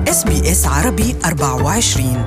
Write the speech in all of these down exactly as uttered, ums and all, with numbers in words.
إس بي إس عربي أربعة وعشرين.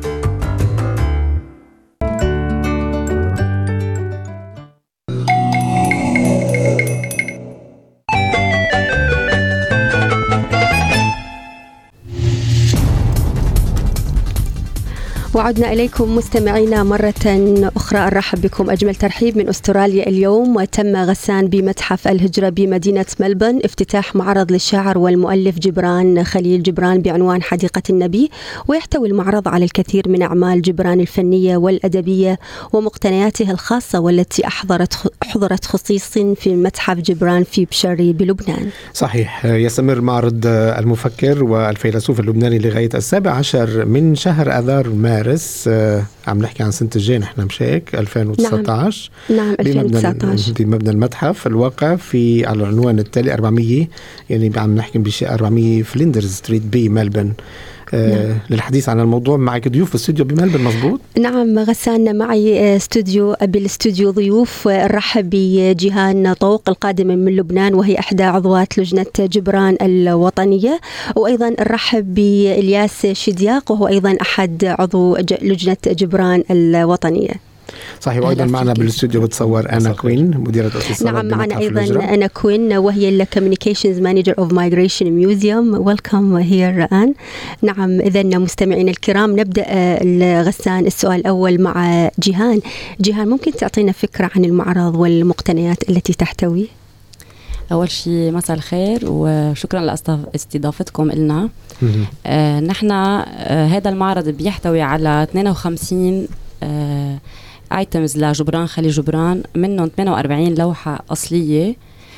وعدنا إليكم مستمعينا مرة أخرى. أرحب بكم أجمل ترحيب من أستراليا. اليوم وتم غسان بمتحف الهجرة بمدينة ملبورن افتتاح معرض للشاعر والمؤلف جبران خليل جبران بعنوان حديقة النبي، ويحتوي المعرض على الكثير من أعمال جبران الفنية والأدبية ومقتنياته الخاصة، والتي أحضرت حضرت خصيصا في متحف جبران في بشري بلبنان. صحيح، يستمر معرض المفكر والفيلسوف اللبناني لغاية السابع عشر من شهر أذار مارس. آه، عم نحكي عن سنة الجاي نحن مشاك ألفين وتسعة عشر. نعم, نعم ألفين وتسعة عشر بمبنى المتحف الواقع في على العنوان التالي أربعمية، يعني عم نحكي بشيء أربعمية فليندرز ستريت بي ملبورن. آه نعم. للحديث عن الموضوع معك ضيوف في الاستوديو بملبورن، مزبوط؟ نعم غسان، معي استوديو بالاستوديو ضيوف. نرحب بجيهان طوق القادمة من لبنان وهي إحدى عضوات لجنة جبران الوطنية، وأيضا نرحب بإلياس شدياق وهو أيضا أحد عضو لجنة جبران الوطنية. صحيح، وأيضا معنا بالاستوديو بتصور أنا كوين مديرة اتصالات. نعم معنا أيضا أنا كوين وهي Communications Manager of Migration Museum. Welcome here Anne. نعم إذن مستمعين الكرام نبدأ الغسان. السؤال الأول مع جيهان. جيهان، ممكن تعطينا فكرة عن المعرض والمقتنيات التي تحتويه؟ أول شيء مساء الخير وشكرا لاستضافتكم لنا. آه نحن آه هذا المعرض بيحتوي على اثنين وخمسين آه ايتمز لجبران خليل جبران، منهم ثمانية وأربعين لوحة أصلية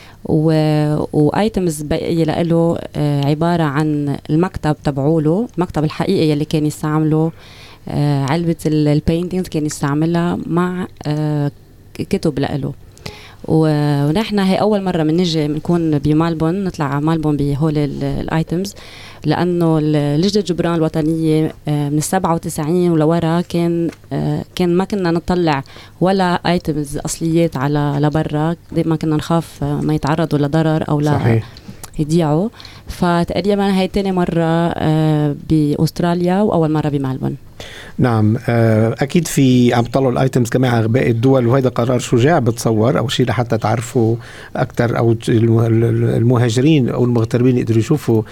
وايتمز بقية له آه عبارة عن المكتب تبعوله، المكتب الحقيقي اللي كان يستعمله، آه علبة البينتينز كان يستعملها مع آه كتب له. ونحن هي أول مرة من نجي بنكون بمالبون، نطلع على مالبون بهول الايتمز، لأنه لجنة جبران الوطنية من السبعة وتسعين ولورا كان كان ما كنا نطلع ولا ايتمز أصليات على لبرا، دائما كنا نخاف ما يتعرضوا لضرر أو لا يضيعوا. فتقريبا هي تاني مرة بأستراليا وأول مرة بمالبون. نعم، أكيد في عم تطلعوا الآيتمز كمان على باقي الدول، وهذا قرار شجاع بتصور أو شيء لحتى تعرفوا أكثر، أو المهاجرين أو المغتربين يقدروا يشوفوا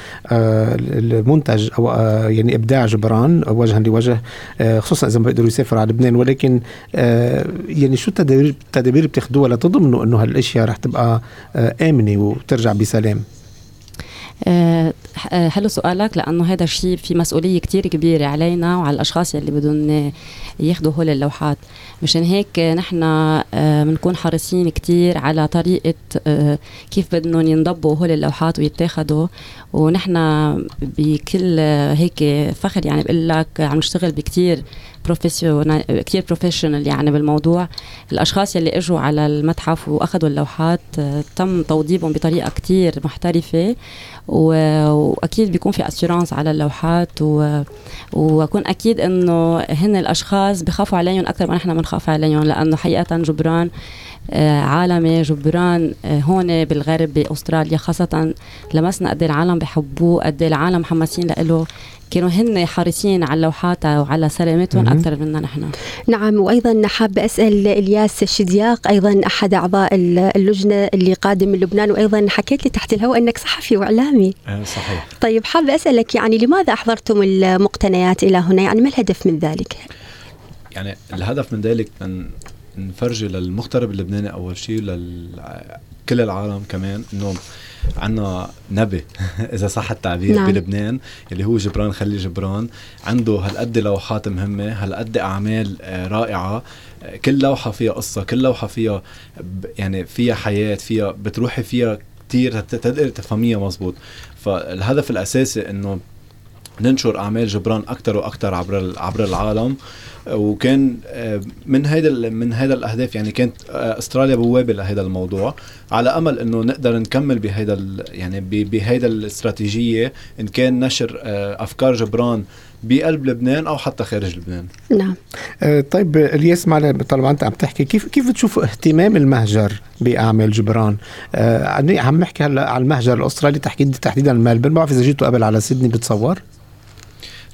المنتج أو يعني إبداع جبران وجها لوجه، خصوصا إذا ما بيقدروا يسافروا على لبنان. ولكن يعني شو التدابير التدابير بتاخدوها لتضمنوا إنه هالأشياء رح تبقى آمنة وترجع بسلام؟ أه حلو سؤالك، لأنه هذا الشيء في مسؤولية كتير كبيرة علينا وعلى الأشخاص اللي بدون ياخدوا هول اللوحات. مشان هيك نحن بنكون أه حريصين كتير على طريقة أه كيف بدهم ينضبوا هول اللوحات ويتاخدوا. ونحن بكل هيك فخر يعني بقول لك عم نشتغل بكتير بروفيشنال كتير بروفيشنال يعني بالموضوع. الأشخاص اللي اجوا على المتحف وأخذوا اللوحات تم توضيبهم بطريقة كتير محترفة، وأكيد بيكون في أسيرانس على اللوحات، وأكون أكيد إنه هن الأشخاص بخافوا عليهم أكثر ما نحن بنخاف عليهم، لأنه حقيقة جبران عالمي. جبران هون بالغرب بأستراليا خاصة لمسنا قد العالم بحبوه، قد العالم محمسين لإله، كانوا هن حريصين على اللوحات وعلى سلامتهم أكثر منا نحن. نعم، وأيضا حاب أسأل إلياس الشدياق، أيضا أحد أعضاء اللجنة اللي قادم من لبنان، وأيضا حكيت لي تحت الهواء أنك صحفي وإعلامي. صحيح. طيب حاب أسألك يعني لماذا أحضرتم المقتنيات إلى هنا؟ يعني ما الهدف من ذلك؟ يعني الهدف من ذلك أن نفرجي للمغترب اللبناني أول شيء لكل العالم كمان إنه عنا نبي إذا صح التعبير. نعم. بلبنان اللي هو جبران خليل جبران عنده هالقد لوحات مهمة، هالقد أعمال رائعة، كل لوحة فيها قصة، كل لوحة فيها يعني فيها حياة، فيها بتروحي فيها كتير تقدر تفهميها مزبوط. فالهدف الأساسي إنه ننشر أعمال جبران أكتر وأكتر عبر عبر العالم. وكان من هيدا من هيدا الأهداف يعني كانت أستراليا بوابة لهذا الموضوع، على أمل إنه نقدر نكمل بهيدا يعني بهيدا الاستراتيجية، إن كان نشر أفكار جبران بقلب لبنان أو حتى خارج لبنان. نعم. أه طيب الياس، معنا طالما أنت عم تحكي كيف كيف تشوفوا اهتمام المهجر بأعمال جبران؟ أه عم نحكي هلا على المهجر الأسترالي تحديدا تحديدا ملبورن، ما بعرف إذا جيتوا قبل على سيدني بتصور.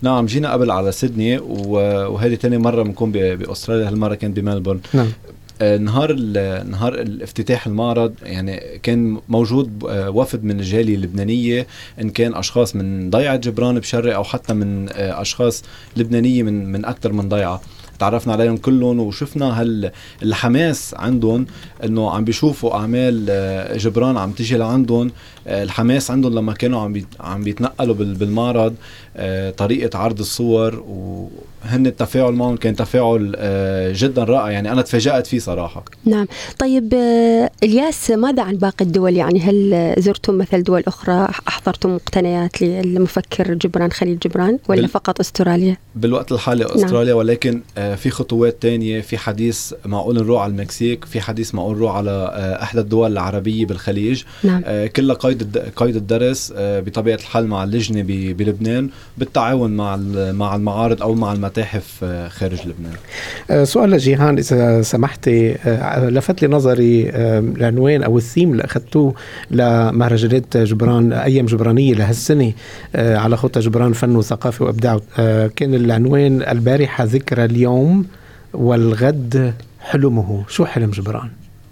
نعم جينا قبل على سيدني، وهذه تاني مرة بنكون بأستراليا، هالمرة كان بملبورن. نعم. نهار نهار الافتتاح المعرض يعني كان موجود وفد من الجالية اللبنانية، إن كان أشخاص من ضيعة جبران بشري أو حتى من أشخاص لبنانية من من أكثر من ضيعة. تعرفنا عليهم كلهم وشفنا هال الحماس عندهم انه عم بيشوفوا اعمال جبران عم تيجي لعندهم. الحماس عندهم لما كانوا عم عم بيتنقلوا بالمعرض، طريقة عرض الصور وهن التفاعل معهم كان تفاعل جدا رائع، يعني انا تفاجأت فيه صراحة. نعم. طيب الياس، ماذا عن باقي الدول؟ يعني هل زرتم مثل دول اخرى، احضرتم مقتنيات للمفكر جبران خليل جبران، ولا بال... فقط استراليا؟ بالوقت الحالي استراليا. نعم. ولكن في خطوات تانية، في حديث معقول نروح على المكسيك، في حديث معقول نروح على احدى الدول العربية بالخليج. نعم. كلها قيد قيد الدرس بطبيعة الحال مع اللجنة بلبنان بالتعاون مع مع المعارض او مع المتاحف خارج لبنان. سؤال لجيهان اذا سمحتي، لفت لي نظري العنوان او الثيم اللي اخذتوه لمهرجانات جبران، ايام جبرانية لهالسنة على خطة جبران فن وثقافة وابداع. كان العنوان البارحة ذكرى اليوم والغد حلمه. شو حلم جبران؟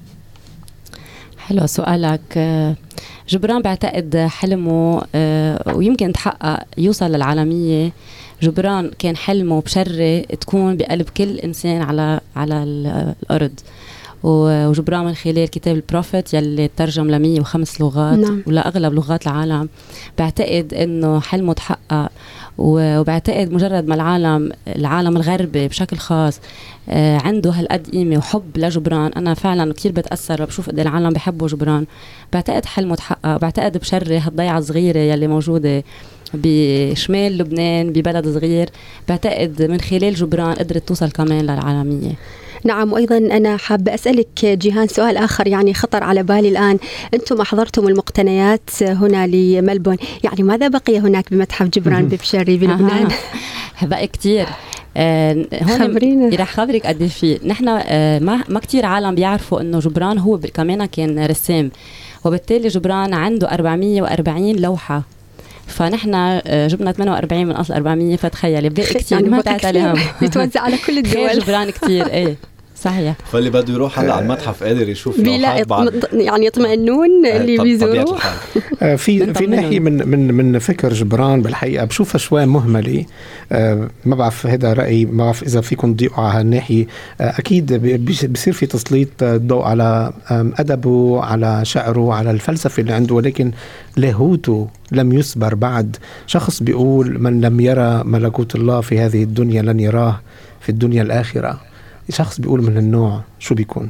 حلو سؤالك. جبران بعتقد حلمه ويمكن تحقق يوصل للعالمية. جبران كان حلمه بشرة تكون بقلب كل إنسان على على الأرض، وجبران من خلال كتاب البروفيت يلي ترجم لمية وخمس لغات. نعم. ولا أغلب لغات العالم. بعتقد إنه حلمه تحقق، وبعتقد مجرد ما العالم العالم الغربي بشكل خاص عنده هالقد قيمة وحب لجبران، أنا فعلا كتير بتأثر وبشوف قد العالم بيحبوا جبران. بعتقد حلمه تحقق. بعتقد بشرة هالضيعة الصغيرة يلي موجودة بشمال لبنان ببلد صغير، بعتقد من خلال جبران قدرت توصل كمان للعالمية. نعم. وأيضا أنا حابة أسألك جيهان سؤال آخر يعني خطر على بالي الآن. أنتم أحضرتم المقتنيات هنا لملبون، يعني ماذا بقي هناك بمتحف جبران ببشري بلبنان؟ بقى كتير. آه هون رح خبرك قد فيه. نحن آه ما ما كتير عالم بيعرفوا إنه جبران هو كمان كان رسام، وبالتالي جبران عنده أربعمية وأربعين لوحة، فنحن جبنا ثمانية وأربعين من أصل أربعمية، فتخيلي بقى كتير يعني ما تعتلهم بيتوزع على كل الدول. جبران كتير ايه صحيح. فاللي بده يروح هلا على المتحف قادر يشوف لوحات بعد، يعني يطمئنون اللي بيزوروا. في في ناحية من من من فكر جبران بالحقيقة بشوفها شوي مهملة. ما بعرف هذا رأيي، ما بعرف إذا فيكم تضيقوا على هالناحية. أكيد بيصير في تسليط الضوء على أدبه، على شعره، على الفلسفة اللي عنده، ولكن لاهوته لم يسبر بعد. شخص بيقول من لم يرى ملكوت الله في هذه الدنيا لن يراه في الدنيا الآخرة. شخص بيقول من النوع شو بيكون؟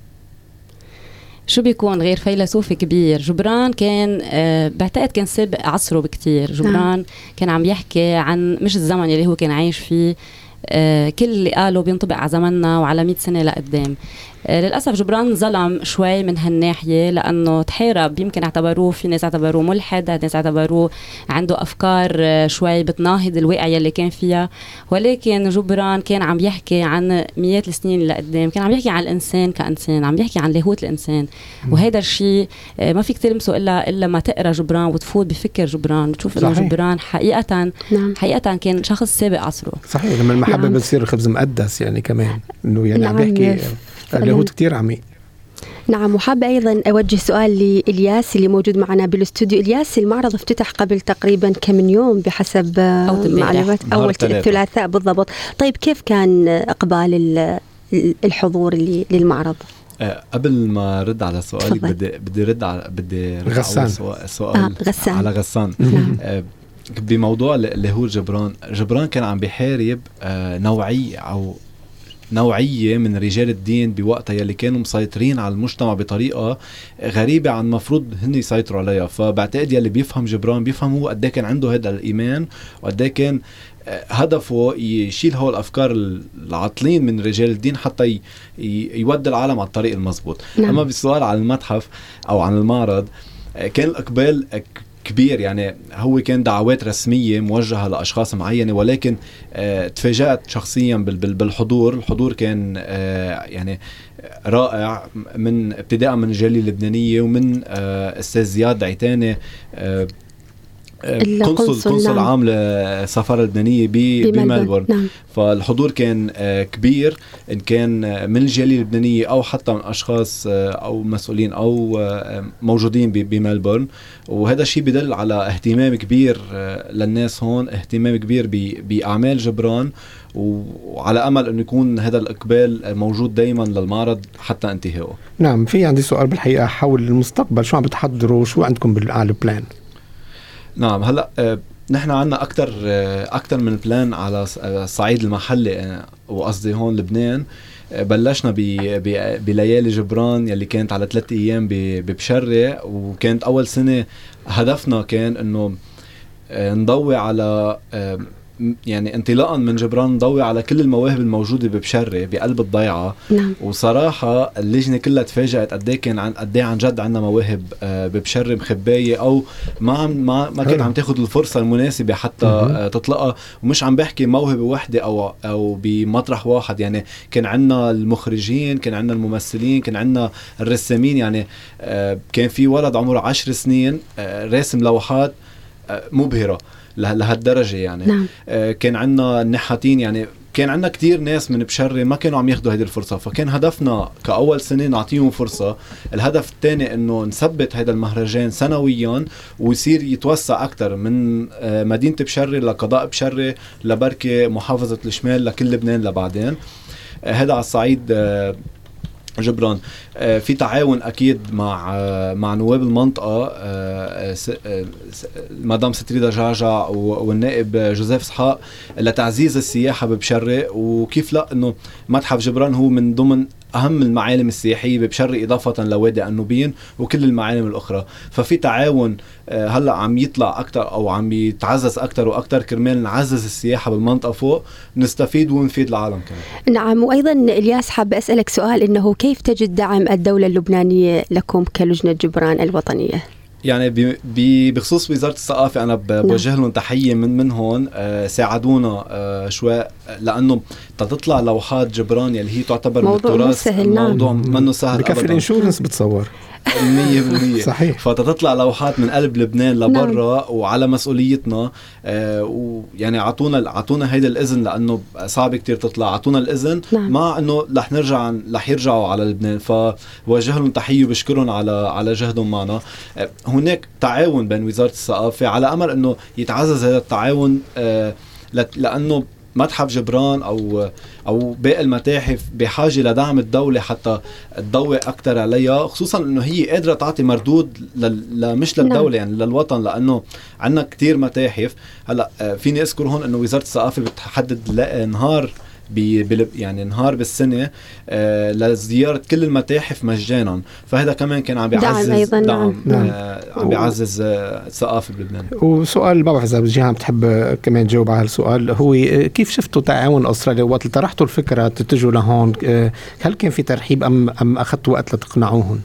شو بيكون غير فيلسوف كبير؟ جبران كان آه بعتقد كان سابق عصره بكتير. جبران كان عم يحكي عن مش الزمن اللي هو كان عايش فيه، آه كل اللي قاله بينطبق على زمننا وعلى مئة سنة لقدام. آه للأسف جبران ظلم شوي من هالناحية، لأنه تحارب. يمكن اعتبروه، في ناس اعتبروه ملحد، ناس اعتبروه عنده أفكار آه شوي بتناهض الواقع يلي كان فيها، ولكن جبران كان عم يحكي عن مئات السنين اللي قدام، كان عم يحكي عن الإنسان كإنسان، عم يحكي عن لاهوت الإنسان. وهذا الشيء آه ما فيك تلمسه إلا إلا ما تقرأ جبران وتفوت بفكر جبران، بتشوف إنه جبران حقيقة نعم. حقيقة كان شخص سابق عصره. صحيح. لما المحبة نعم. بتصير خبز مقدس يعني كمان، إنه يعني نعم. عم يحكي اللاهوت كتير عميق. نعم. وحابة أيضا أوجه سؤال لإلياس اللي موجود معنا بالاستوديو. إلياس، المعرض افتتح قبل تقريبا كم يوم بحسب معلومات؟ أول الثلاثاء بالضبط. طيب كيف كان إقبال الحضور اللي للمعرض؟ أه قبل ما رد على سؤالك بدي بدي رد على بدي رد غسان. على سؤال آه غسان. على غسان. أه بموضوع اللي هو جبران. جبران كان عم بيحارب أه نوعية أو نوعية من رجال الدين بوقتها يلي كانوا مسيطرين على المجتمع بطريقة غريبة عن مفروض هن يسيطروا عليها. فبعتقد يلي بيفهم جبران بيفهم هو قد كان عنده هذا الإيمان، وقد كان هدفه يشيل هول الأفكار العاطلين من رجال الدين حتى يودي العالم على الطريق المضبوط. نعم. أما بالسؤال عن المتحف أو عن المعرض، كان الإقبال كبير، يعني هو كان دعوات رسمية موجهة لأشخاص معينة، ولكن آه تفاجأت شخصيا بالحضور. الحضور كان آه يعني رائع، من ابتداء من الجالية اللبنانية ومن آه أستاذ زياد عيتاني، آه القنصل قنصل عام للسفارة اللبنانية بملبورن. نعم. فالحضور كان كبير، إن كان من الجالية اللبنانية أو حتى من أشخاص أو مسؤولين أو موجودين بملبورن، وهذا الشيء بدل على اهتمام كبير للناس هون، اهتمام كبير بأعمال جبران، وعلى أمل أن يكون هذا الإقبال موجود دايما للمعرض حتى انتهائه. نعم. في عندي سؤال بالحقيقة حول المستقبل، شو عم بتحضروا، شو عندكم بالعالم بلان؟ نعم. هلأ آه نحن عنا أكتر آه أكتر من بلان على الصعيد المحلي، آه وقصدي هون لبنان. آه بلشنا بليالي جبران يلي كانت على ثلاثة أيام ببشرة، وكانت أول سنة هدفنا كان إنه آه نضوي على آه يعني انطلاقا من جبران نضوي على كل المواهب الموجودة ببشرة بقلب الضيعة. نعم. وصراحة اللجنة كلها تفاجأت قد ايه كان عن قد ايه عن جد عندنا مواهب ببشرة مخباية، او ما عم ما, ما كانت عم تاخذ الفرصة المناسبة حتى تطلقها. ومش عم بحكي موهبة واحدة او او بمطرح واحد، يعني كان عندنا المخرجين، كان عندنا الممثلين، كان عندنا الرسامين. يعني كان في ولد عمره عشر سنين راسم لوحات مبهرة لهالدرجة يعني. نعم. آه كان عنا النحاتين، يعني كان عنا كتير ناس من بشرة ما كانوا عم ياخدوا هذه الفرصة. فكان هدفنا كأول سنة نعطيهم فرصة. الهدف الثاني انه نثبت هذا المهرجان سنويا ويصير يتوسع اكتر من آه مدينة بشرة لقضاء بشرة لبركة محافظة الشمال لكل لبنان لبعدين. آه هذا على الصعيد آه جبران. آه في تعاون اكيد مع آه مع نواب المنطقه، آه مدام ستريدا جعجع والنائب جوزيف اسحاق لتعزيز السياحه ببشرة. وكيف لا انه متحف جبران هو من ضمن أهم المعالم السياحية ببشرة إضافة لوادي النوبين وكل المعالم الأخرى. ففي تعاون هلأ عم يطلع أكتر أو عم يتعزز أكتر وأكتر كرمال نعزز السياحة بالمنطقة فوق، نستفيد ونفيد العالم كمان. نعم. وأيضا الياس حاب أسألك سؤال، إنه كيف تجد دعم الدولة اللبنانية لكم كلجنة جبران الوطنية؟ يعني بخصوص وزارة الثقافة أنا بوجه لهم تحية من من هون. آه ساعدونا آه شوي، لأنه تطلع لوحات جبران يلي هي تعتبر من التراث موضوع منه سهل. بكفي الانشورنس بتصور مية بالمية صحيح. فتطلع لوحات من قلب لبنان لبرا. نعم. وعلى مسؤوليتنا. آه ويعني عطونا عطونا هيدا الإذن، لأنه صعب كتير تطلع. عطونا الإذن. نعم. مع أنه رح نرجع رح يرجعوا على لبنان. فوجه لهم تحية وبشكرهم على على جهدهم معنا. آه هناك تعاون بين وزارة الثقافة على أمل أنه يتعزز هذا التعاون، آه لأنه متحف جبران أو أو باقي المتاحف بحاجة لدعم الدولة حتى تضوي أكتر عليها، خصوصا أنه هي قادرة تعطي مردود ل... مش للدولة. نعم. يعني للوطن، لأنه عندنا كتير متاحف. هلأ فيني أذكر هون أنه وزارة الثقافة بتحدد نهار بي يعني نهار بالسنة آه لزيارة كل المتاحف مجانا. فهذا كمان كان عم بيعزز دعم أيضا. دعم. نعم. آه عم بيعزز آه الثقافة بلبنان. وسؤال ما بعرف إذا جيهان بتحب كمان تجاوب على السؤال، هو كيف شفتوا تعاون أستراليا وقت طرحتوا الفكرة تتجوا لهون؟ آه هل كان في ترحيب أم أم أخذتوا وقت لتقنعوهم؟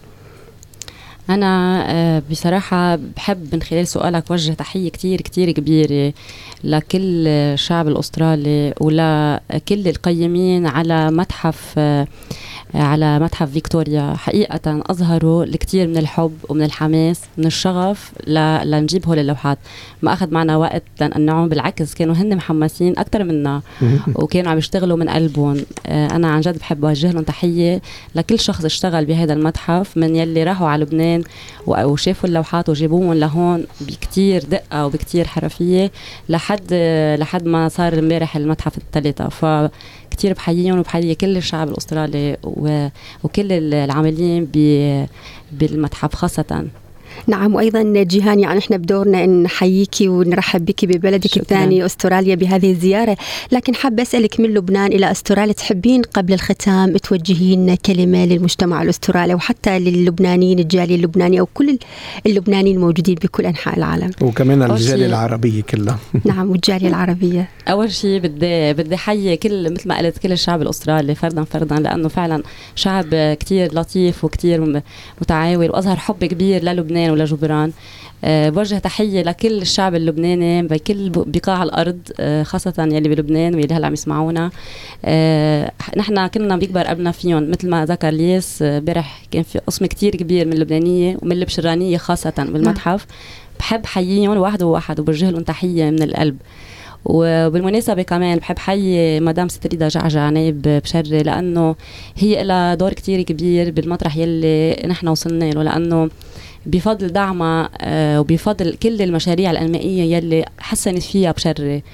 أنا بصراحة بحب من خلال سؤالك وجه تحية كتير كتير كبيرة لكل الشعب الأسترالي ولكل القيمين على متحف على متحف فيكتوريا. حقيقة أظهروا الكثير من الحب ومن الحماس من الشغف لنجيب هول اللوحات. ما أخذ معنا وقت لأنهم بالعكس كانوا هن محمسين أكتر منا وكانوا عم يشتغلوا من قلبهم. أنا عن جد بحب أوجه لهم تحية لكل شخص اشتغل بهذا المتحف، من يلي راحوا على لبنان وشافوا اللوحات وجيبوهم لهون بكتير دقة وبكتير حرفية لحد لحد ما صار امبارح المتحف الثالثة. ف كتير بحييهم وبحيي كل الشعب الأسترالي وكل العاملين بالمتحف خاصة. نعم. وأيضا جيهان، يعني إحنا بدورنا أن نحييكي ونرحب بك ببلدك الثاني أستراليا بهذه الزيارة، لكن حاب أسألك من لبنان إلى أستراليا، تحبين قبل الختام توجهين كلمة للمجتمع الأسترالي وحتى للبنانيين الجالية اللبنانية وكل اللبنانيين الموجودين بكل أنحاء العالم، وكمان الجالية العربية كلها؟ نعم، والجالية العربية. أول شيء بدي بدي حيي كل مثل ما قلت كل الشعب الأسترالي فردا فردا، لأنه فعلا شعب كتير لطيف وكتير متعاون وأظهر حب كبير للبنان ولا جبران. أه بوجه تحية لكل الشعب اللبناني بكل بقاع الأرض، أه خاصة يلي بلبنان واللي هلا عم يسمعونا. أه نحن كنا بيكبر قبلنا فيهم مثل ما ذكر ليس امبارح. أه كان في قسم كتير كبير من اللبنانية ومن البشرانية خاصة بالمتحف. بحب حييهم واحد وواحد وبوجه لهم تحية من القلب. وبالمناسبة كمان بحب حيي مدام ستريدا جعجع نائب بشري لأنه هي لها دور كتير كبير بالمطرح يلي نحن وصلنا له، لأنه بفضل دعمها وبفضل كل المشاريع الإنمائية يلي حسنت فيها بشري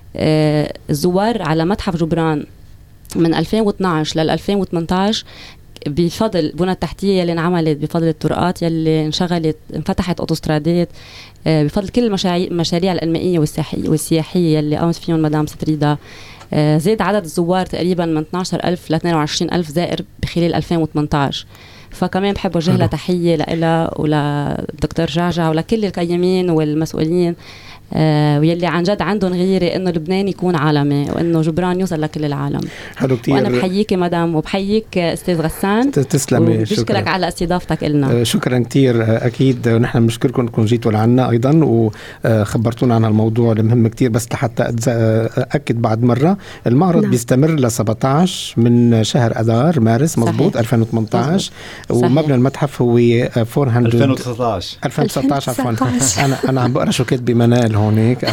الزوار على متحف جبران من ألفين واثناشر لل ألفين وثمانية عشر بفضل بنى التحتية اللي انعملت، بفضل الطرقات يلي انشغلت، انفتحت اوتوسترادات، بفضل كل المشاريع الإنمائية والسياحية اللي قامت فيهم مدام ستريدا، زاد عدد الزوار تقريبا من اثني عشر ألف ل اثنين وعشرين ألف زائر بخلال ألفين وثمانية عشر. فكمان بحب وجه لها تحية لها وللدكتور جعجع ولكل القيمين والمسؤولين آه ويلي عن جد عندهم غيرة إنه لبنان يكون عالمي وإنه جبران يوصل لكل العالم. حلو كتير. وأنا بحييك مدام وبحييك أستاذ غسان. تسلمي. وبشكرك على استضافتك إلنا. آه شكرا كتير. أكيد نحن بنشكركم أنكم جيتوا لعنا أيضا وخبرتونا عن الموضوع المهم كتير. بس لحتى أكد بعد مرة المعرض نعم. بيستمر ل سبعة عشر من شهر أذار مارس مزبوط ألفين وثمانية عشر مزبوط. ومبنى المتحف هو أربعمية ألفين وتسعة عشر ألفين وتسعة عشر عفوا. أنا أنا عم بقرأ شو كاتب بمنال هونيك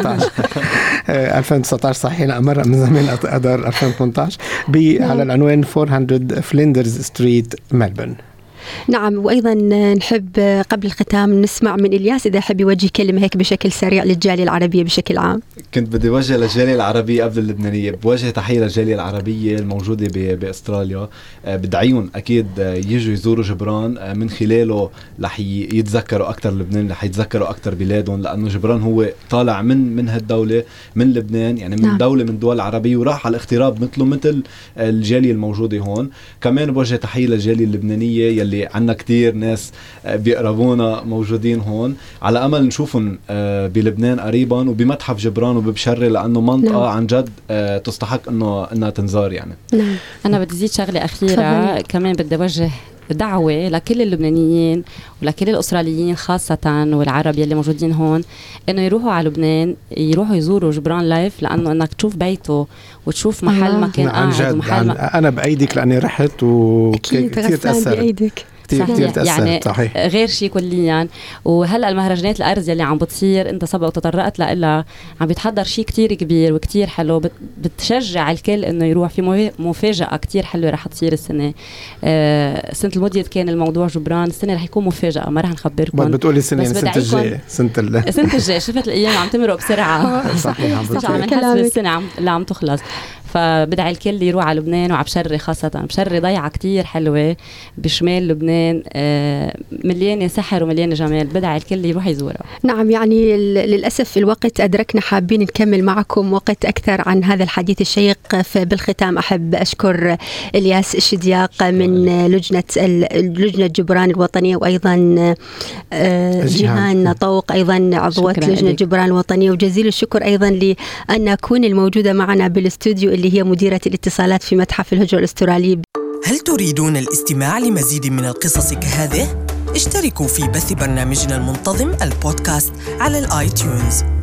ألفين وتسعة عشر صحيح. لا مرة من زمان أقدر ألفين وثمانية عشر على العنوان أربعمية فليندرز ستريت ملبورن. نعم. وأيضا نحب قبل الختام نسمع من إلياس إذا حب يوجه كلمة هيك بشكل سريع للجالية العربية بشكل عام. كنت بدي وجه للجالية العربية قبل اللبنانية، بوجه تحية للجالية العربية الموجودة بأستراليا، بدعيهم أكيد يجوا يزوروا جبران، من خلاله رح يتذكروا أكتر لبنان، رح يتذكروا أكتر بلادهم، لأنه جبران هو طالع من من هالدولة من لبنان، يعني من نعم. دولة من دول عربية وراح على الاغتراب مثله مثل الجالية الموجودة هون. كمان بوجه تحية للجالية اللبنانية يلي عنا كتير ناس بيقربونا موجودين هون، على أمل نشوفهم بلبنان قريبا وبمتحف جبران وببشري، لأنه منطقة نعم. عن جد تستحق إنه إنها تنزار يعني. نعم. أنا بدي زيد شغلة أخيرة كمان، بدي وجه دعوة لكل اللبنانيين ولكل الأستراليين خاصة والعرب يلي موجودين هون إنه يروحوا على لبنان، يروحوا يزوروا جبران لايف، لأنه إنك تشوف بيته وتشوف محل ما كان قاعد ومحل ما... أنا بأيدك لأني رحت وكثير تأثر صحيح. يعني صحيح. غير شيء كليا. وهلأ المهرجانات الأرز يلي عم بتصير انت سبق وتطرقت لها، عم بيتحضر شيء كتير كبير وكتير حلو، بت بتشجع الكل انه يروح. في مفاجأة كتير حلوة رح تصير السنة. آه سنة الماضية كان الموضوع جبران، السنة رح يكون مفاجأة ما رح نخبركم. بتقولي السنة السنة الجاية سنة السنة الجاية. شفت الأيام عم تمرق بسرعة. صحيح. عم نحسب السنة اللي عم تخلص. فبدعي الكل يروح على لبنان وعلى بشري خاصة. بشري ضيعة كتير حلوة بشمال لبنان، مليانة سحر ومليانة جمال، بدعي الكل يروح يزورها. نعم. يعني للأسف الوقت أدركنا، حابين نكمل معكم وقت أكثر عن هذا الحديث الشيق. بالختام أحب أشكر إلياس الشدياق من لجنة لجنة جبران الوطنية، وأيضا جيهان طوق أيضا عضوة لجنة جبران الوطنية، وجزيل الشكر أيضا لأن أكون الموجودة معنا بالاستوديو اللي هي مديرة الاتصالات في متحف الهجرة الأسترالي. هل تريدون الاستماع لمزيد من القصص كهذه؟ اشتركوا في بث برنامجنا المنتظم البودكاست على الآي تيونز.